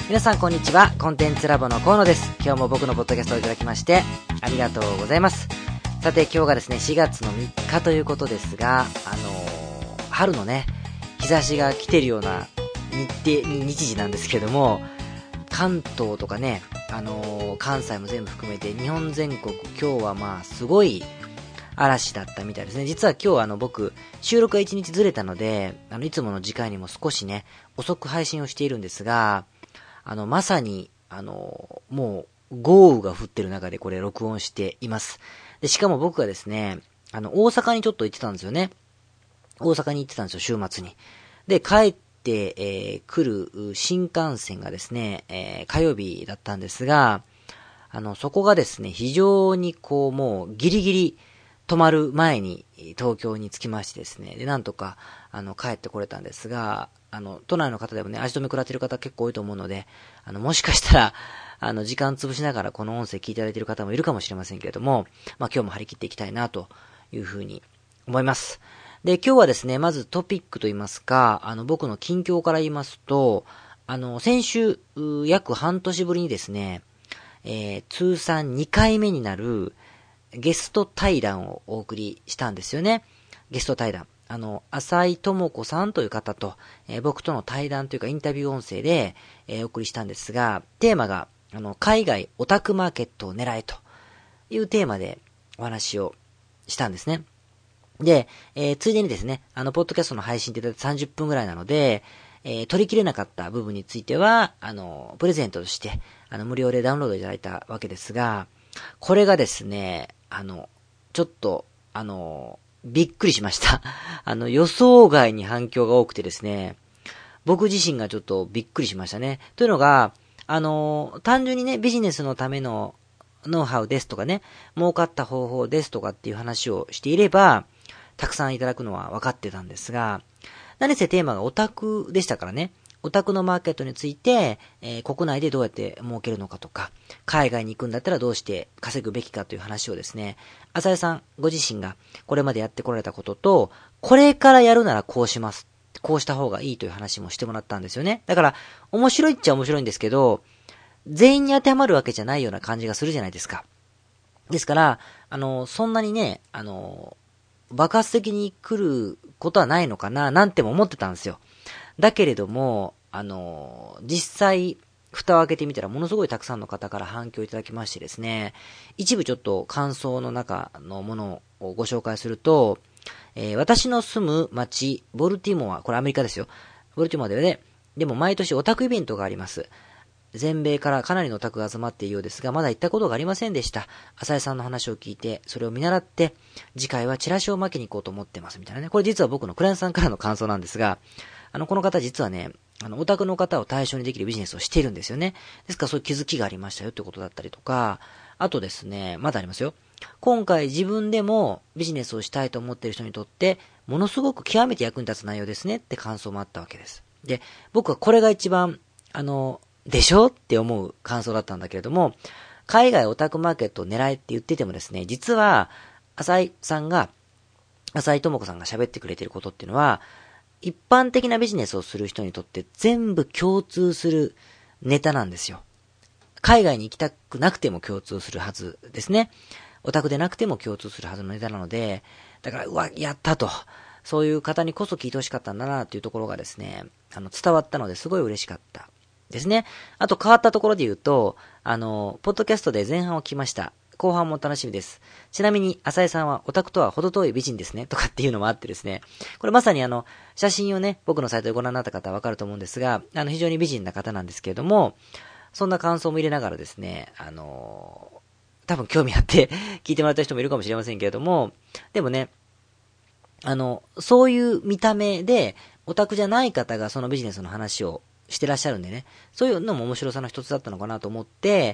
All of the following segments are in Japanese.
皆さんこんにちは。コンテンツラボの河野です。今日も僕のポッドキャストをいただきましてありがとうございます。さて今日がですね4月の3日ということですが、春のね日差しが来てるような日時なんですけども、関東とかね、関西も全部含めて日本全国今日はまあすごい嵐だったみたいですね。実は今日僕収録が1日ずれたのでいつもの時間にも少しね遅く配信をしているんですが、まさにもう豪雨が降ってる中でこれ録音しています。でしかも僕がですね大阪にちょっと行ってたんですよね。大阪に行ってたんですよ、週末に。で帰って来る新幹線がですね、火曜日だったんですが、そこがですね非常にこうもうギリギリ泊まる前に東京に着きましてですね、でなんとか帰ってこれたんですが、都内の方でもね足止め食らってる方結構多いと思うので、もしかしたら時間潰しながらこの音声聞いていただいている方もいるかもしれませんけれども、まあ今日も張り切っていきたいなというふうに思います。で今日はですねまずトピックといいますか、僕の近況から言いますと、先週約半年ぶりにですね、通算2回目になるゲスト対談をお送りしたんですよね。ゲスト対談。浅井智子さんという方と、僕との対談というかインタビュー音声で、お送りしたんですが、テーマが、海外オタクマーケットを狙えというテーマでお話をしたんですね。で、ついでにですね、ポッドキャストの配信ってだいたい30分ぐらいなので、取り切れなかった部分については、プレゼントとして、無料でダウンロードいただいたわけですが、これがですね、ちょっと、びっくりしました。予想外に反響が多くてですね、僕自身がちょっとびっくりしましたね。というのが、単純にね、ビジネスのためのノウハウですとかね、儲かった方法ですとかっていう話をしていれば、たくさんいただくのは分かってたんですが、何せテーマがオタクでしたからね、オタクのマーケットについて、国内でどうやって儲けるのかとか、海外に行くんだったらどうして稼ぐべきかという話をですね、浅井さんご自身がこれまでやってこられたことと、これからやるならこうします。こうした方がいいという話もしてもらったんですよね。だから、面白いっちゃ面白いんですけど、全員に当てはまるわけじゃないような感じがするじゃないですか。ですから、そんなにね、爆発的に来ることはないのかな、なんても思ってたんですよ。だけれども、実際、蓋を開けてみたらものすごいたくさんの方から反響いただきましてですね、一部ちょっと感想の中のものをご紹介すると、私の住む町、ボルティモア、これアメリカですよ。ボルティモアでね、でも毎年オタクイベントがあります。全米からかなりのオタクが集まっているようですが、まだ行ったことがありませんでした。浅井さんの話を聞いて、それを見習って、次回はチラシを巻きに行こうと思ってます、みたいなね。これ実は僕のクライアントさんからの感想なんですが、この方実はね、オタクの方を対象にできるビジネスをしているんですよね。ですからそういう気づきがありましたよってことだったりとか、あとですね、まだありますよ。今回自分でもビジネスをしたいと思っている人にとって、ものすごく極めて役に立つ内容ですねって感想もあったわけです。で、僕はこれが一番、でしょって思う感想だったんだけれども、海外オタクマーケットを狙えって言っててもですね、実は、浅井智子さんが喋ってくれていることっていうのは、一般的なビジネスをする人にとって全部共通するネタなんですよ。海外に行きたくなくても共通するはずですね。オタクでなくても共通するはずのネタなので、だから、やったと。そういう方にこそ聞いてほしかったんだなというところがですね、伝わったのですごい嬉しかったですね。あと変わったところで言うと、ポッドキャストで前半を聞きました。後半も楽しみです。ちなみに、浅井さんはオタクとは程遠い美人ですね。とかっていうのもあってですね。これまさに写真をね、僕のサイトでご覧になった方はわかると思うんですが、非常に美人な方なんですけれども、そんな感想も入れながらですね、多分興味あって聞いてもらった人もいるかもしれませんけれども、でもね、そういう見た目で、オタクじゃない方がそのビジネスの話をしてらっしゃるんでね、そういうのも面白さの一つだったのかなと思って、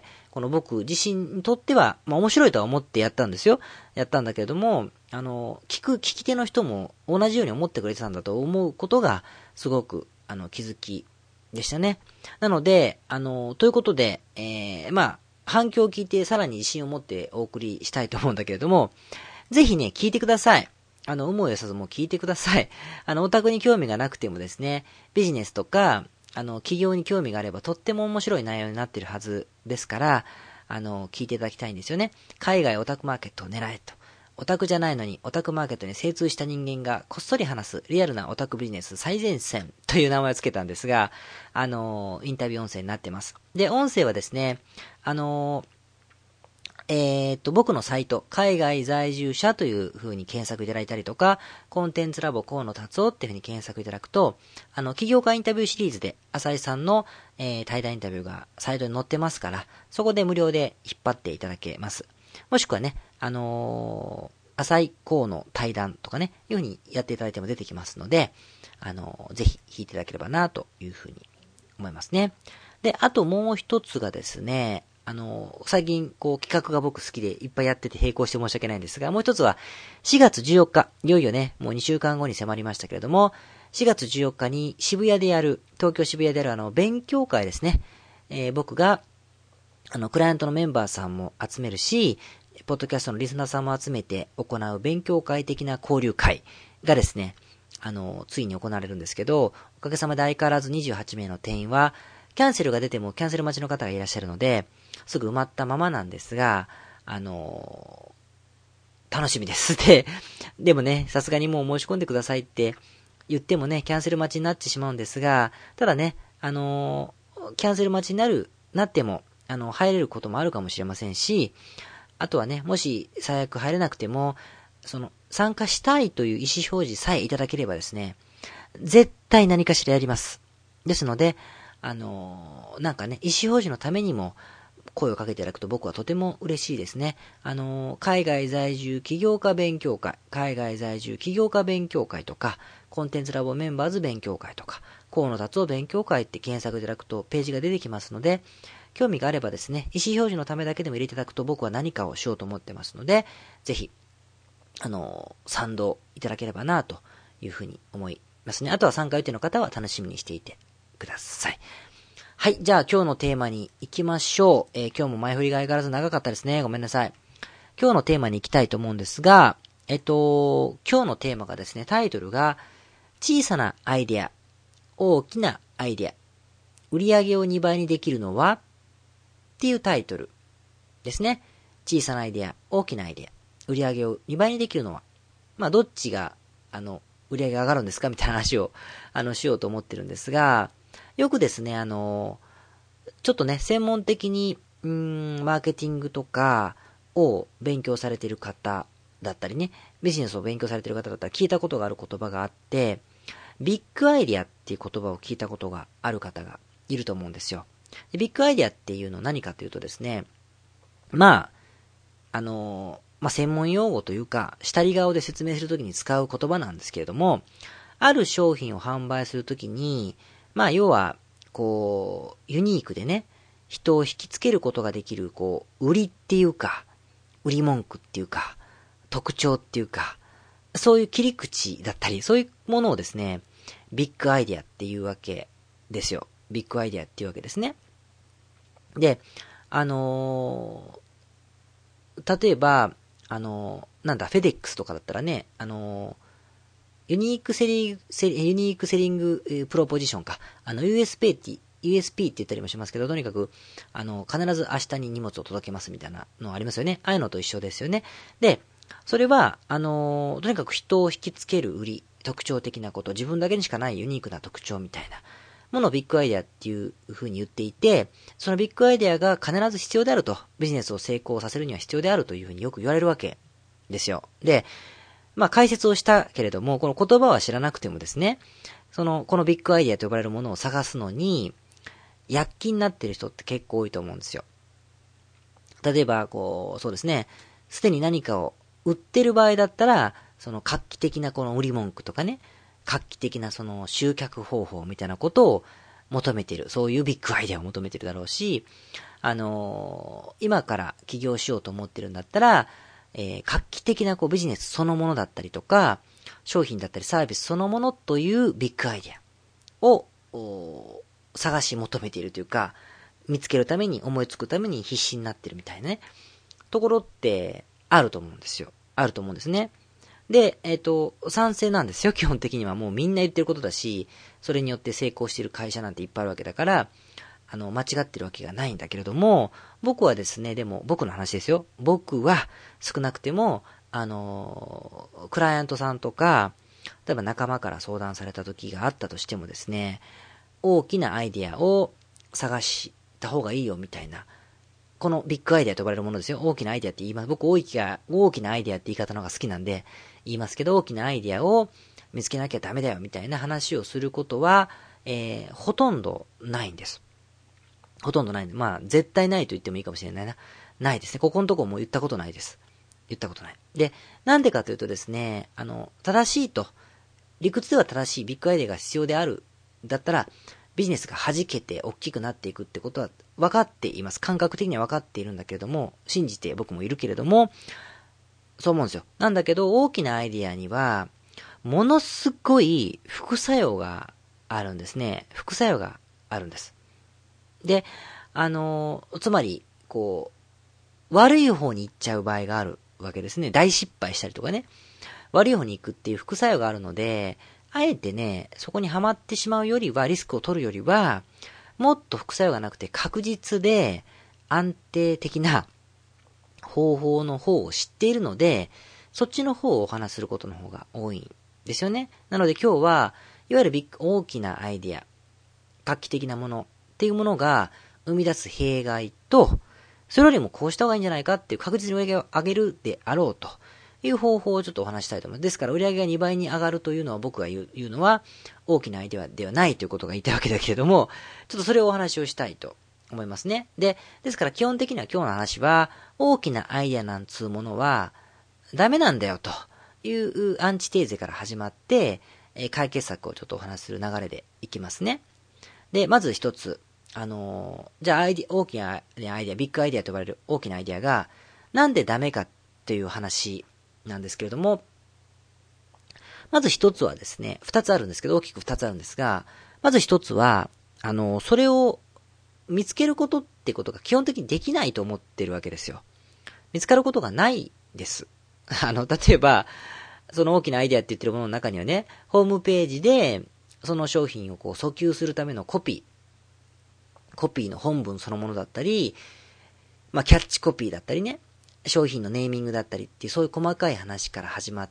この僕自身にとっては、面白いとは思ってやったんですよ。やったんだけれども、聞き手の人も同じように思ってくれてたんだと思うことが、すごく、気づきでしたね。なので、ということで、反響を聞いてさらに自信を持ってお送りしたいと思うんだけれども、ぜひね、聞いてください。有無をよさずも聞いてください。オタクに興味がなくてもですね、ビジネスとか、 企業に興味があればとっても面白い内容になっているはずですから、聞いていただきたいんですよね。海外オタクマーケットを狙えと。オタクじゃないのにオタクマーケットに精通した人間がこっそり話すリアルなオタクビジネス最前線という名前をつけたんですが、インタビュー音声になってます。で、音声はですね、僕のサイト、海外在住者という風に検索いただいたりとか、コンテンツラボ河野達夫っていう風に検索いただくと、起業家インタビューシリーズで、浅井さんの、対談インタビューがサイトに載ってますから、そこで無料で引っ張っていただけます。もしくはね、浅井河野対談とかね、いう風にやっていただいても出てきますので、ぜひ聞いていただければな、という風に思いますね。で、あともう一つがですね、最近、企画が僕好きでいっぱいやってて並行して申し訳ないんですが、もう一つは、4月14日、いよいよね、もう2週間後に迫りましたけれども、4月14日に渋谷でやる、東京渋谷でやる勉強会ですね。僕が、クライアントのメンバーさんも集めるし、ポッドキャストのリスナーさんも集めて行う勉強会的な交流会がですね、ついに行われるんですけど、おかげさまで相変わらず28名の定員は、キャンセルが出てもキャンセル待ちの方がいらっしゃるので、すぐ埋まったままなんですが、楽しみです。でもね、さすがにもう申し込んでくださいって言ってもね、キャンセル待ちになってしまうんですが、ただね、キャンセル待ちになっても、入れることもあるかもしれませんし、あとはね、もし最悪入れなくても、参加したいという意思表示さえいただければですね、絶対何かしらやります。ですので、なんかね、意思表示のためにも、声をかけていただくと僕はとても嬉しいですね。海外在住起業家勉強会、海外在住起業家勉強会とか、コンテンツラボメンバーズ勉強会とか、河野達夫勉強会って検索いただくとページが出てきますので、興味があればですね、意思表示のためだけでも入れていただくと僕は何かをしようと思ってますので、ぜひ、賛同いただければなというふうに思いますね。あとは参加予定の方は楽しみにしていてください。はい。じゃあ今日のテーマに行きましょう。今日も前振りが相変わらず長かったですね。ごめんなさい。今日のテーマに行きたいと思うんですが、今日のテーマがですね、タイトルが、小さなアイデア、大きなアイデア、売上を2倍にできるのはっていうタイトルですね。小さなアイデア、大きなアイデア、売上を2倍にできるのは、まあどっちが、売上が上がるんですかみたいな話を、しようと思ってるんですが、よくですね、ちょっとね、専門的に、マーケティングとかを勉強されている方だったりね、ビジネスを勉強されている方だったら聞いたことがある言葉があって、ビッグアイディアっていう言葉を聞いたことがある方がいると思うんですよ。でビッグアイディアっていうのは何かというとですね、まあ、専門用語というか、下り顔で説明するときに使う言葉なんですけれども、ある商品を販売するときに、まあ、要は、ユニークでね、人を引きつけることができる、売りっていうか、売り文句っていうか、特徴っていうか、そういう切り口だったり、そういうものをですね、ビッグアイデアっていうわけですよ。ビッグアイデアっていうわけですね。で、例えば、フェデックスとかだったらね、ユニークセリングプロポジションか。USP って言ったりもしますけど、とにかく、必ず明日に荷物を届けますみたいなのありますよね。ああいうのと一緒ですよね。で、それは、とにかく人を引きつける売り、特徴的なこと、自分だけにしかないユニークな特徴みたいなものをビッグアイデアっていう風に言っていて、そのビッグアイデアが必ず必要であると、ビジネスを成功させるには必要であるという風によく言われるわけですよ。で、まあ解説をしたけれども、この言葉は知らなくてもですね、このビッグアイデアと呼ばれるものを探すのに、躍起になっている人って結構多いと思うんですよ。例えば、そうですね、すでに何かを売ってる場合だったら、その画期的なこの売り文句とかね、画期的なその集客方法みたいなことを求めている。そういうビッグアイデアを求めているだろうし、今から起業しようと思ってるんだったら、画期的なビジネスそのものだったりとか、商品だったりサービスそのものというビッグアイデアを探し求めているというか、見つけるために、思いつくために必死になってるみたいなね、ところってあると思うんですよ。あると思うんですね。 で、賛成なんですよ、基本的には。もうみんな言ってることだし、それによって成功している会社なんていっぱいあるわけだから、間違ってるわけがないんだけれども、僕はですね、でも僕の話ですよ。僕は少なくても、クライアントさんとか、例えば仲間から相談された時があったとしてもですね、大きなアイディアを探した方がいいよみたいな、このビッグアイデアと呼ばれるものですよ。大きなアイデアって言います。僕大きなアイデアって言い方の方が好きなんで言いますけど、大きなアイデアを見つけなきゃダメだよみたいな話をすることは、ほとんどないんです。ほとんどないんで。まあ、絶対ないと言ってもいいかもしれないな。ないですね。ここのとこも言ったことないです。言ったことない。で、なんでかというとですね、正しいと、理屈では正しいビッグアイデアが必要である、だったら、ビジネスが弾けて大きくなっていくってことは分かっています。感覚的には分かっているんだけれども、信じて僕もいるけれども、そう思うんですよ。なんだけど、大きなアイディアには、ものすごい副作用があるんですね。副作用があるんです。で、つまり、悪い方に行っちゃう場合があるわけですね。大失敗したりとかね。悪い方に行くっていう副作用があるので、あえてね、そこにはまってしまうよりは、リスクを取るよりは、もっと副作用がなくて確実で安定的な方法の方を知っているので、そっちの方をお話しすることの方が多いんですよね。なので今日は、いわゆる大きなアイディア、画期的なものっていうものが生み出す弊害と、それよりもこうした方がいいんじゃないかっていう確実に売り上げを上げるであろうという方法をちょっとお話したいと思います。ですから売り上げが2倍に上がるというのは僕が言うのは大きなアイデアではないということが言いたいわけだけれども、ちょっとそれをお話をしたいと思いますね。ですから基本的には今日の話は大きなアイデアなんつうものはダメなんだよというアンチテーゼから始まって、解決策をちょっとお話しする流れでいきますね。で、まず一つ。じゃあ大きなアイデア、ビッグアイデアと呼ばれる大きなアイデアが、なんでダメかっていう話なんですけれども、まず一つはですね、二つあるんですけど、大きく二つあるんですが、まず一つは、それを見つけることってことが基本的にできないと思ってるわけですよ。見つかることがないです。例えば、その大きなアイデアって言ってるものの中にはね、ホームページで、その商品を訴求するためのコピーの本文そのものだったり、キャッチコピーだったりね、商品のネーミングだったりっていうそういう細かい話から始まって、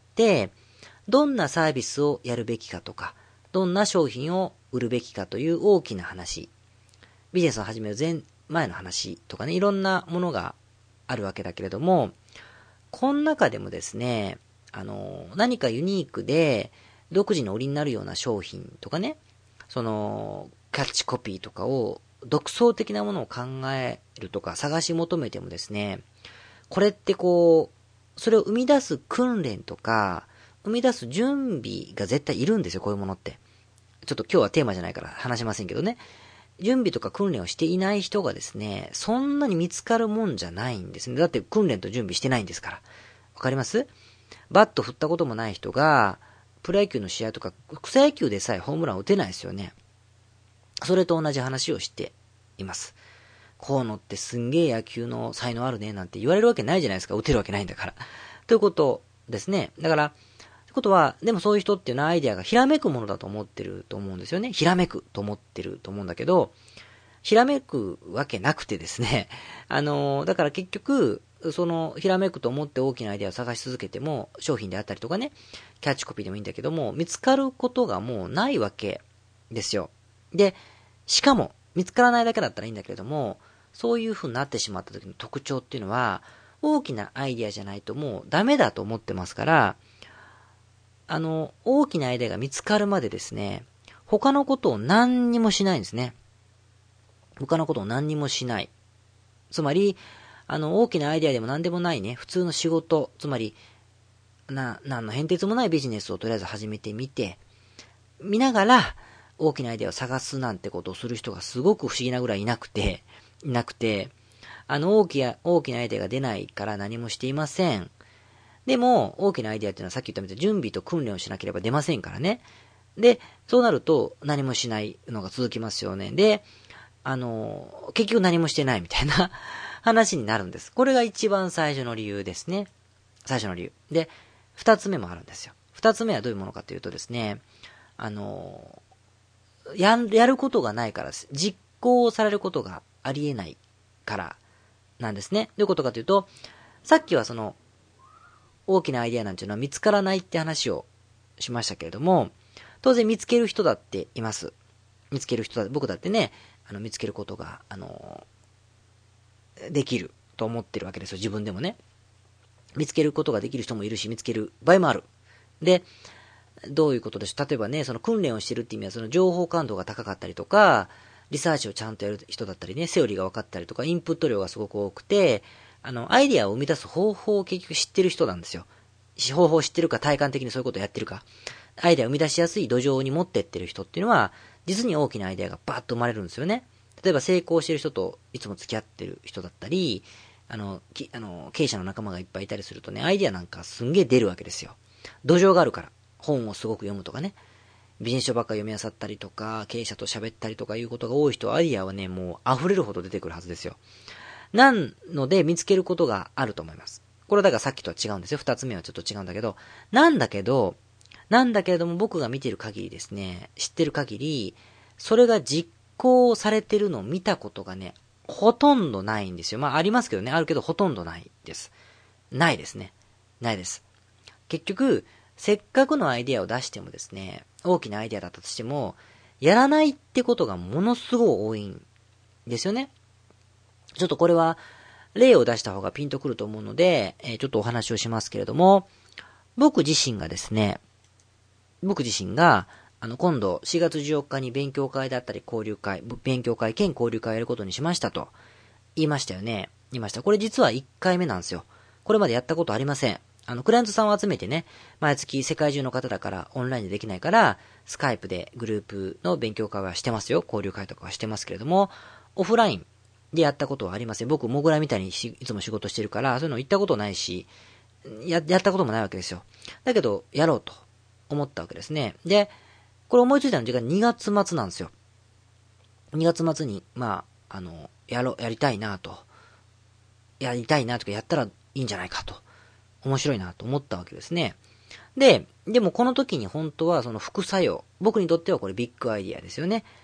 どんなサービスをやるべきかとか、どんな商品を売るべきかという大きな話、ビジネスを始める前の話とかね、いろんなものがあるわけだけれども、この中でもですね、何かユニークで独自の売りになるような商品とかね、キャッチコピーとかを独創的なものを考えるとか探し求めてもですね、これってそれを生み出す訓練とか、生み出す準備が絶対いるんですよ、こういうものって。ちょっと今日はテーマじゃないから話しませんけどね。準備とか訓練をしていない人がですね、そんなに見つかるもんじゃないんですね。だって訓練と準備してないんですから。わかります？バット振ったこともない人が、プロ野球の試合とか、草野球でさえホームラン打てないですよね。それと同じ話をしています。河野ってすんげえ野球の才能あるねなんて言われるわけないじゃないですか。打てるわけないんだから。ということですね。だから、ってことは、でもそういう人っていうのはアイデアがひらめくものだと思ってると思うんですよね。ひらめくと思ってると思うんだけど、ひらめくわけなくてですね。だから結局、ひらめくと思って大きなアイデアを探し続けても、商品であったりとかね、キャッチコピーでもいいんだけども、見つかることがもうないわけですよ。で、しかも、見つからないだけだったらいいんだけれども、そういう風になってしまった時の特徴っていうのは、大きなアイデアじゃないともうダメだと思ってますから、大きなアイデアが見つかるまでですね、他のことを何にもしないんですね。他のことを何にもしない。つまり、大きなアイデアでも何でもないね、普通の仕事、つまり、何の変哲もないビジネスをとりあえず始めてみて、見ながら、大きなアイデアを探すなんてことをする人がすごく不思議なぐらいいなくて、大きなアイデアが出ないから何もしていません。でも、大きなアイデアっていうのはさっき言ったみたいに準備と訓練をしなければ出ませんからね。で、そうなると何もしないのが続きますよね。で、結局何もしてないみたいな話になるんです。これが一番最初の理由ですね。最初の理由。で、 二つ目もあるんですよ。二つ目はどういうものかというとですね、やることがないからです。実行されることがありえないからなんですね。どういうことかというと、さっきはその、大きなアイデアなんていうのは見つからないって話をしましたけれども、当然見つける人だっています。見つける人だって、僕だってね、見つけることが、できると思ってるわけですよ。自分でもね。見つけることができる人もいるし、見つける場合もある。で、どういうことでしょう。例えばね、その訓練をしてるって意味は、その情報感度が高かったりとか、リサーチをちゃんとやる人だったりね、セオリーが分かったりとか、インプット量がすごく多くて、アイディアを生み出す方法を結局知ってる人なんですよ。方法を知ってるか、体感的にそういうことをやってるか、アイデアを生み出しやすい土壌に持ってってる人っていうのは、実に大きなアイデアがバーッと生まれるんですよね。例えば成功してる人といつも付き合ってる人だったり、経営者の仲間がいっぱいいたりするとね、アイデアなんかすんげえ出るわけですよ。土壌があるから。本をすごく読むとかね。ビジネス書ばっか読み漁ったりとか、経営者と喋ったりとかいうことが多い人は、アイデアはね、もう溢れるほど出てくるはずですよ。なので、見つけることがあると思います。これはだからさっきとは違うんですよ。二つ目はちょっと違うんだけど、なんだけれども僕が見てる限りですね、知ってる限り、それが実行されてるのを見たことがね、ほとんどないんですよ。まあありますけどね、あるけどほとんどないです。ないですね。ないです。結局、せっかくのアイデアを出してもですね、大きなアイデアだったとしても、やらないってことがものすごい多いんですよね。ちょっとこれは、例を出した方がピンとくると思うので、ちょっとお話をしますけれども、僕自身が、今度4月14日に勉強会だったり交流会、勉強会兼交流会をやることにしましたと言いましたよね。言いました。これ実は1回目なんですよ。これまでやったことありません。クライアントさんを集めてね、毎月世界中の方だからオンラインでできないから、スカイプでグループの勉強会はしてますよ。交流会とかはしてますけれども、オフラインでやったことはありません。僕、モグラみたいにいつも仕事してるから、そういうの行ったことないし、やったこともないわけですよ。だけど、やろうと思ったわけですね。で、これ思いついたのが2月末なんですよ。2月末に、やりたいなとか、やったらいいんじゃないかと。面白いなと思ったわけですね。でもこの時に本当はその副作用。僕にとってはこれビッグアイディアですよね。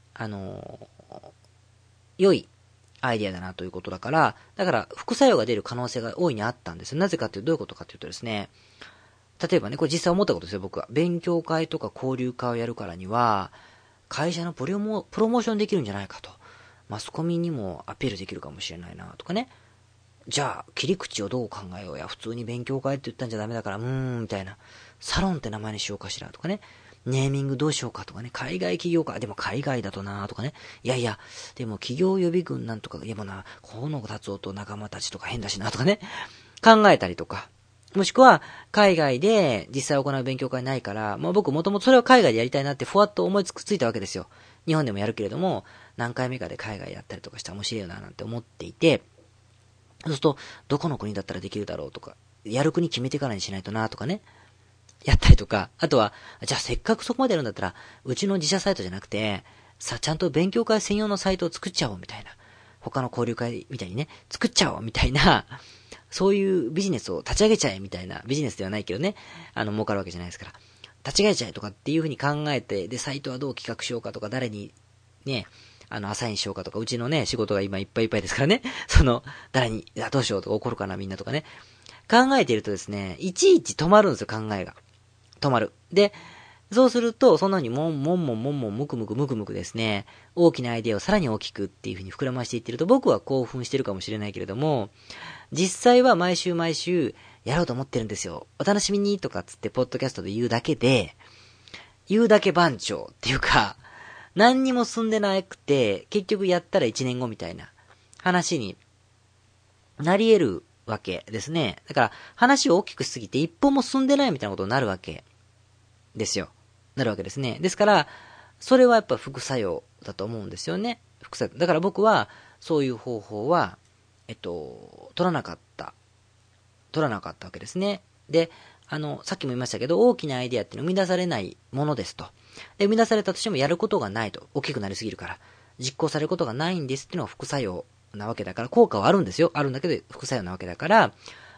良いアイディアだなということだから副作用が出る可能性が大いにあったんですよ。なぜかというとどういうことかというとですね、例えばね、これ実際思ったことですよ、僕は。勉強会とか交流会をやるからには、会社のプロモーションできるんじゃないかと。マスコミにもアピールできるかもしれないなとかね。じゃあ、切り口をどう考えようや。普通に勉強会って言ったんじゃダメだから、みたいな。サロンって名前にしようかしらとかね。ネーミングどうしようかとかね。海外企業か。でも海外だとなとかね。いやいや、でも企業予備軍なんとか、でもな、河野達夫と仲間たちとか変だしなとかね。考えたりとか。もしくは、海外で実際行う勉強会ないから、僕もともとそれは海外でやりたいなってふわっと思いついたわけですよ。日本でもやるけれども、何回目かで海外やったりとかしたら面白いよななんて思っていて、そうすると、どこの国だったらできるだろうとか、やる国決めてからにしないとなとかね。やったりとか、あとは、じゃあせっかくそこまでやるんだったら、うちの自社サイトじゃなくて、ちゃんと勉強会専用のサイトを作っちゃおうみたいな。他の交流会みたいにね、作っちゃおうみたいな、そういうビジネスを立ち上げちゃえみたいな、ビジネスではないけどね、儲かるわけじゃないですから。立ち上げちゃえとかっていう風に考えて、で、サイトはどう企画しようかとか、誰に、ね、アサインしようかとか、うちのね、仕事が今いっぱいいっぱいですからね、誰に、どうしようとか怒るかなみんなとかね、考えているとですね、いちいち止まるんですよ、考えが。止まる。で、そうすると、そんな風にもんむくむくですね、大きなアイデアをさらに大きくっていう風に膨らましていってると、僕は興奮してるかもしれないけれども、実際は毎週やろうと思ってるんですよ。お楽しみにとかつってポッドキャストで言うだけ番長っていうか、何にも進んでなくて、結局やったら1年後みたいな話になり得るわけですね。だから話を大きくしすぎて一歩も進んでないみたいなことになるわけですよ。なるわけですね。ですから、それはやっぱ副作用だと思うんですよね。副作用。だから僕は、そういう方法は、取らなかったわけですね。で、さっきも言いましたけど、大きなアイデアって生み出されないものですと。で、生み出されたとしてもやることがないと。大きくなりすぎるから。実行されることがないんですっていうのが副作用なわけだから、効果はあるんですよ。あるんだけど、副作用なわけだから、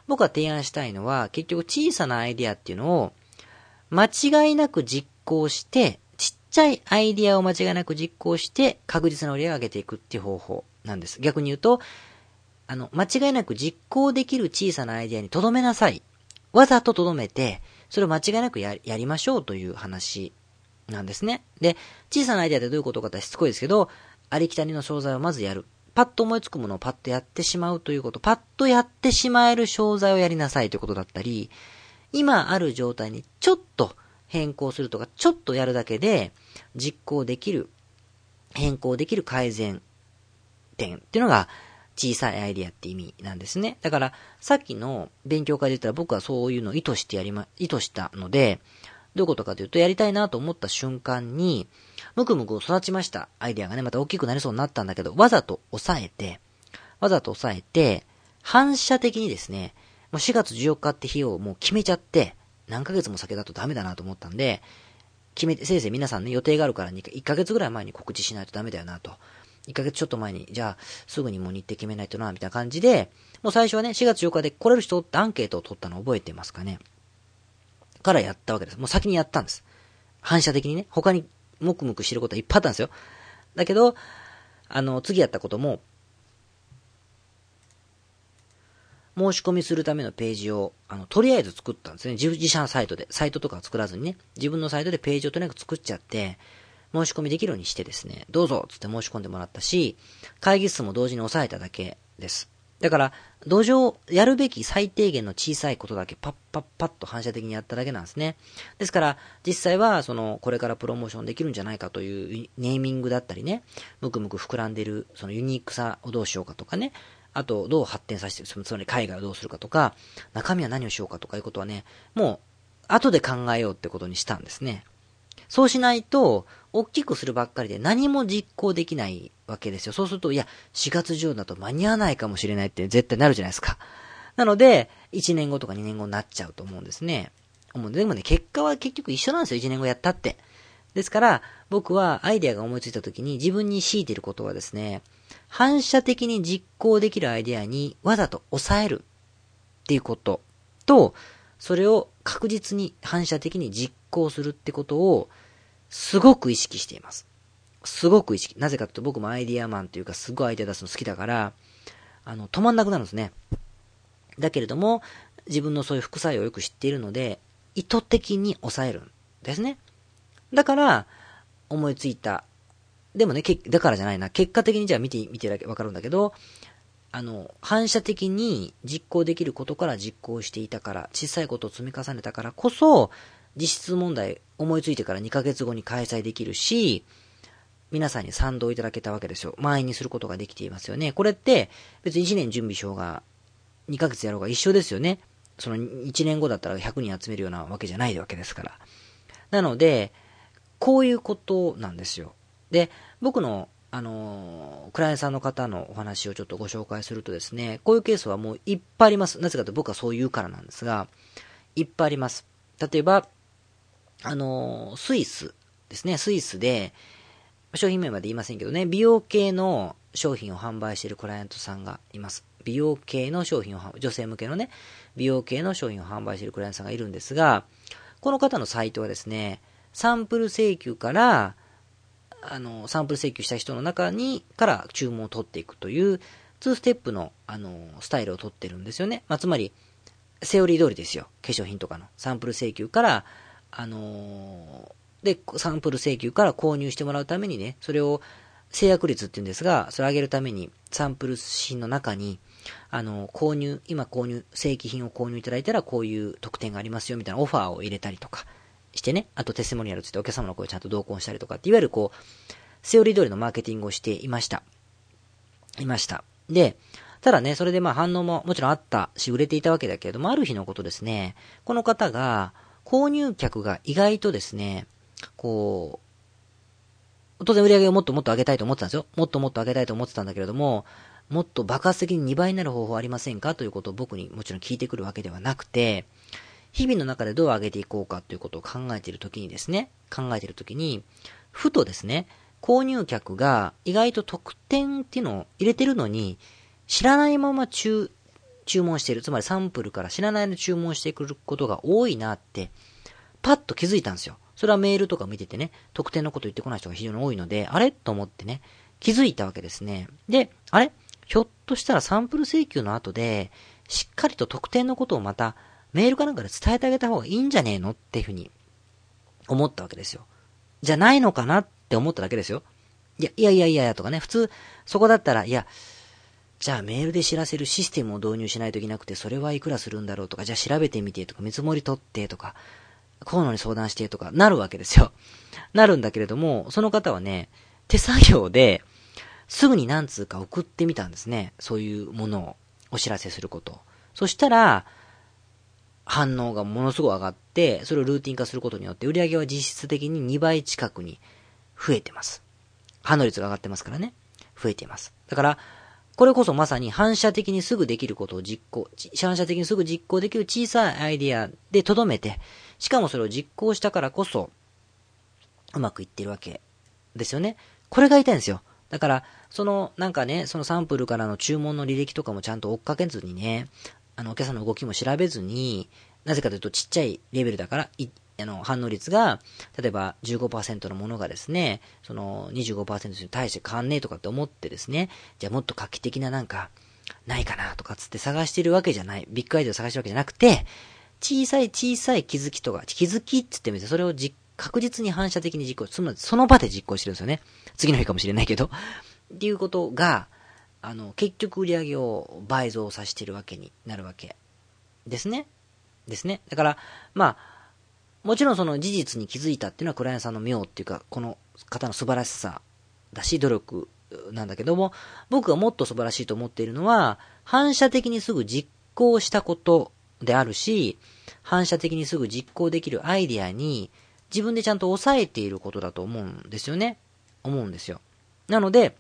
僕が提案したいのは、結局小さなアイディアっていうのを、間違いなく実行して、ちっちゃいアイディアを間違いなく実行して、確実な売り上げを上げていくっていう方法なんです。逆に言うと、間違いなく実行できる小さなアイディアに留めなさい。わざと留めて、それを間違いなくやりましょうという話なんですね。で、小さなアイデアってどういうことかってしつこいですけど、ありきたりの商材をまずやる。パッと思いつくものをパッとやってしまうということ。パッとやってしまえる商材をやりなさいということだったり、今ある状態にちょっと変更するとか、ちょっとやるだけで実行できる、変更できる改善点っていうのが小さいアイディアって意味なんですね。だから、さっきの勉強会で言ったら僕はそういうのを意図したので、どういうことかというと、やりたいなと思った瞬間に、むくむく育ちましたアイデアがね、また大きくなりそうになったんだけど、わざと抑えて、反射的にですね、もう4月14日って日をもう決めちゃって、何ヶ月も先だとダメだなと思ったんで、先生皆さんね、予定があるから1ヶ月ぐらい前に告知しないとダメだよなと。1ヶ月ちょっと前に、じゃあ、すぐにもう日程決めないとな、みたいな感じで、もう最初はね、4月8日で来れる人ってアンケートを取ったの覚えてますかね。からやったわけです。もう先にやったんです。反射的にね、他にムクムクしてることはいっぱいあったんですよ。だけど、次やったことも、申し込みするためのページを、とりあえず作ったんですね。自社サイトで、サイトとか作らずにね、自分のサイトでページをとにかく作っちゃって、申し込みできるようにしてですね、どうぞつって申し込んでもらったし、会議数も同時に抑えただけです。だから、やるべき最低限の小さいことだけパッと反射的にやっただけなんですね。ですから、実際は、これからプロモーションできるんじゃないかというネーミングだったりね、むくむく膨らんでる、そのユニークさをどうしようかとかね、あと、どう発展させて、つまり海外をどうするかとか、中身は何をしようかとかいうことはね、もう、後で考えようってことにしたんですね。そうしないと、大きくするばっかりで何も実行できないわけですよ。そうすると、いや、4月上だと間に合わないかもしれないって絶対なるじゃないですか。なので、1年後とか2年後になっちゃうと思うんですね。でもね、結果は結局一緒なんですよ。1年後やったって。ですから、僕はアイデアが思いついた時に自分に強いていることはですね、反射的に実行できるアイデアにわざと抑えるっていうことと、それを確実に反射的に実行するってことをすごく意識しています。すごく意識。なぜかというと僕もアイディアマンというかすごいアイデア出すの好きだから、止まんなくなるんですね。だけれども、自分のそういう副作用をよく知っているので、意図的に抑えるんですね。だから、思いついた。でもね、だからじゃないな。結果的にじゃあ見てだけわかるんだけど、反射的に実行できることから実行していたから、小さいことを積み重ねたからこそ、実質問題思いついてから2ヶ月後に開催できるし、皆さんに賛同いただけたわけですよ。満員にすることができていますよね。これって別に1年準備しようが2ヶ月やろうが一緒ですよね。その1年後だったら100人集めるようなわけじゃないわけですから。なので、こういうことなんですよ。で、僕のクライアントさんの方のお話をちょっとご紹介するとですね、こういうケースはもういっぱいあります。なぜかと僕はそう言うからなんですが、いっぱいあります。例えば、スイスですね。スイスで、商品名まで言いませんけどね、美容系の商品を販売しているクライアントさんがいます。美容系の商品を女性向けのね、美容系の商品を販売しているクライアントさんがいるんですが、この方のサイトはですね、サンプル請求から、サンプル請求した人の中から注文を取っていくという、2ステップの、スタイルを取ってるんですよね。つまり、セオリー通りですよ。化粧品とかの。サンプル請求から、サンプル請求から購入してもらうためにね、それを、制約率って言うんですが、それを上げるために、サンプル品の中に、正規品を購入いただいたら、こういう特典がありますよ、みたいなオファーを入れたりとかしてね、あとテスティモニアルつってお客様の声をちゃんと同梱したりとかって、いわゆるセオリー通りのマーケティングをしていました。で、ただね、それで反応ももちろんあったし、売れていたわけだけれども、ある日のことですね、この方が、購入客が意外とですね、当然売り上げをもっともっと上げたいと思ってたんですよ。もっともっと上げたいと思ってたんだけれども、もっと爆発的に2倍になる方法ありませんかということを僕にもちろん聞いてくるわけではなくて、日々の中でどう上げていこうかということを考えているときに、ふとですね、購入客が意外と特典っていうのを入れてるのに、知らないまま注注文している。つまりサンプルから知らないで注文してくることが多いなって、パッと気づいたんですよ。それはメールとか見ててね、特定のこと言ってこない人が非常に多いので、あれと思ってね、気づいたわけですね。で、あれひょっとしたらサンプル請求の後で、しっかりと特定のことをまたメールかなんかで伝えてあげた方がいいんじゃねえのっていうふうに思ったわけですよ。じゃないのかなって思っただけですよ。いやとかね、普通そこだったら、いや、じゃあメールで知らせるシステムを導入しないといけなくて、それはいくらするんだろうとか、じゃあ調べてみてとか、見積もり取ってとか、河野に相談してとか、なるわけですよ。なるんだけれども、その方はね、手作業で、すぐに何通か送ってみたんですね。そういうものをお知らせすることを。そしたら、反応がものすごい上がって、それをルーティン化することによって、売り上げは実質的に2倍近くに増えてます。反応率が上がってますからね。増えています。だから、これこそまさに反射的にすぐできることを反射的にすぐ実行できる小さいアイディアでとどめて、しかもそれを実行したからこそ、うまくいってるわけですよね。これが言いたいんですよ。だから、なんかね、そのサンプルからの注文の履歴とかもちゃんと追っかけずにね、お客さんの動きも調べずに、なぜかというとちっちゃいレベルだから、反応率が、例えば 15% のものがですね、その 25% に対して変わんねえとかって思ってですね、じゃあもっと画期的ななんか、ないかなとかつって探してるわけじゃない。ビッグアイデアを探してるわけじゃなくて、小さい気づきとか、気づきって言ってみて、それを確実に反射的に実行、つまりその場で実行してるんですよね。次の日かもしれないけど。っていうことが、結局売り上げを倍増させてるわけになるわけですね。だから、まあ、もちろんその事実に気づいたっていうのはクライアントさんの妙っていうか、この方の素晴らしさだし、努力なんだけども、僕がもっと素晴らしいと思っているのは、反射的にすぐ実行したことであるし、反射的にすぐ実行できるアイディアに、自分でちゃんと抑えていることだと思うんですよね。思うんですよ。なので、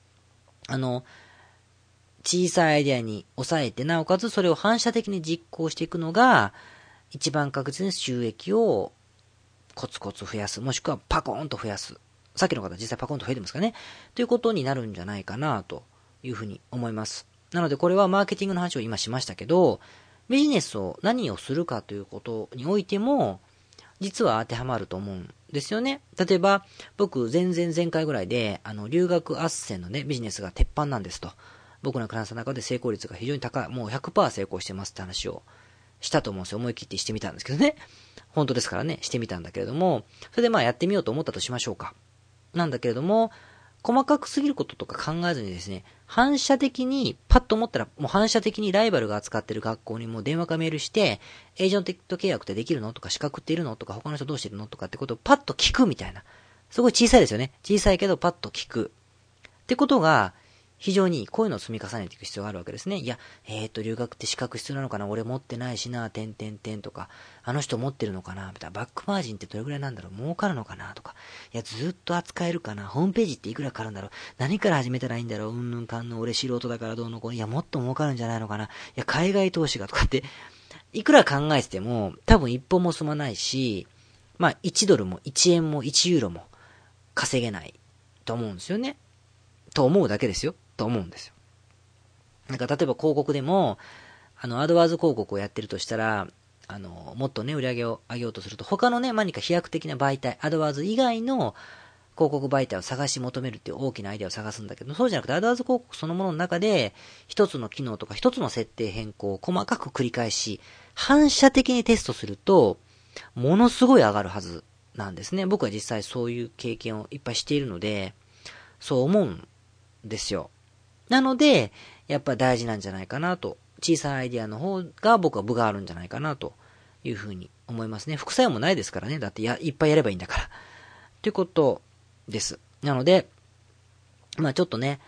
小さいアイデアに抑えて、なおかつそれを反射的に実行していくのが、一番確実に収益をコツコツ増やす。もしくはパコーンと増やす。さっきの方実際パコーンと増えてますかね。ということになるんじゃないかなというふうに思います。なのでこれはマーケティングの話を今しましたけど、ビジネスを何をするかということにおいても、実は当てはまると思うんですよね。例えば、僕、前回ぐらいで、留学斡旋のね、ビジネスが鉄板なんですと。僕のクライアントの中で成功率が非常に高い、もう 100% 成功してますって話をしたと思うんですよ。思い切ってしてみたんですけどね。本当ですからね、してみたんだけれども、それでまあやってみようと思ったとしましょうか。なんだけれども、細かくすぎることとか考えずにですね、反射的に、パッと思ったら、もう反射的にライバルが扱ってる学校にもう電話かメールして、エージェント契約ってできるのとか、資格っているのとか、他の人どうしてるのとかってことをパッと聞くみたいな。すごい小さいですよね。小さいけどパッと聞く。ってことが、非常にこういうのを積み重ねていく必要があるわけですね。いや、留学って資格必要なのかな、俺持ってないしな、とか、あの人持ってるのかなみたいな、バックマージンってどれくらいなんだろう、儲かるのかなとか、いや、ずっと扱えるかな、ホームページっていくらかかるんだろう、何から始めたらいいんだろう、うんぬんかんぬん、俺素人だからどうのこう、いや、もっと儲かるんじゃないのかな、いや、海外投資がとかって、いくら考えてても、多分一歩も進まないし、まあ、1ドルも1円も1ユーロも稼げないと思うんですよね。と思うだけですよ。と思うんですよ。なんか例えば広告でも、アドワーズ広告をやってるとしたら、もっとね、売り上げを上げようとすると、他のね、何か飛躍的な媒体、アドワーズ以外の広告媒体を探し求めるっていう大きなアイデアを探すんだけど、そうじゃなくて、アドワーズ広告そのものの中で、一つの機能とか一つの設定変更を細かく繰り返し、反射的にテストすると、ものすごい上がるはずなんですね。僕は実際そういう経験をいっぱいしているので、そう思うんですよ。なので、やっぱ大事なんじゃないかなと。小さいアイディアの方が僕は分があるんじゃないかなというふうに思いますね。副作用もないですからね。だっていっぱいやればいいんだから。ということです。なので、まあちょっとね、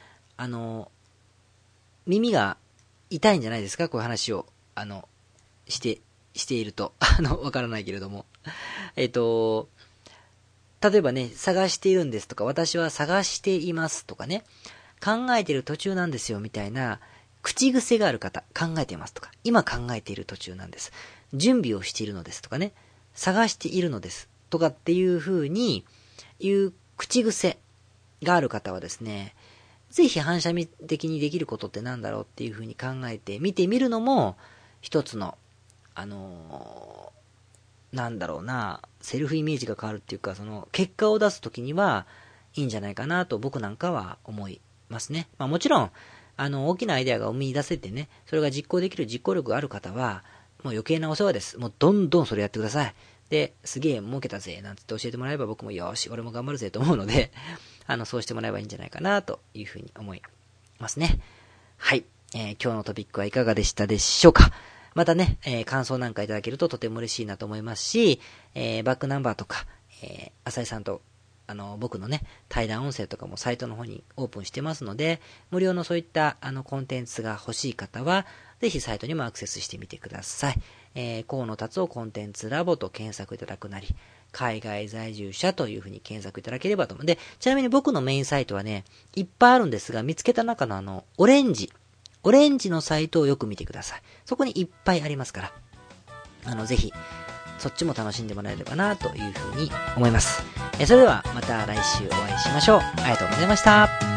耳が痛いんじゃないですか、こういう話を、していると。わからないけれども。例えばね、探しているんですとか、私は探していますとかね、考えている途中なんですよみたいな、口癖がある方、考えていますとか、今考えている途中なんです。準備をしているのですとかね、探しているのですとかっていう風に言う口癖がある方はですね、 ぜひ反射的にできることってなんだろうっていうふうに考えて見てみるのも、一つの、なんだろうな、セルフイメージが変わるっていうか、その、結果を出すときには、いいんじゃないかなと僕なんかは思いますね。まあもちろん、大きなアイデアが生み出せてね、それが実行できる実行力がある方は、もう余計なお世話です。もうどんどんそれやってください。で、すげえ儲けたぜ、なんつって教えてもらえば僕もよし、俺も頑張るぜと思うので、そうしてもらえばいいんじゃないかなというふうに思いますね。はい。今日のトピックはいかがでしたでしょうか。またね、感想なんかいただけるととても嬉しいなと思いますし、バックナンバーとか、浅井さんと僕のね、対談音声とかもサイトの方にオープンしてますので、無料のそういったコンテンツが欲しい方は、ぜひサイトにもアクセスしてみてください。河野達夫コンテンツラボと検索いただくなり、海外在住者というふうに検索いただければと思う。で、ちなみに僕のメインサイトはね、いっぱいあるんですが、見つけた中のオレンジのサイトをよく見てください。そこにいっぱいありますから、ぜひ、そっちも楽しんでもらえればなというふうに思います。それではまた来週お会いしましょう。ありがとうございました。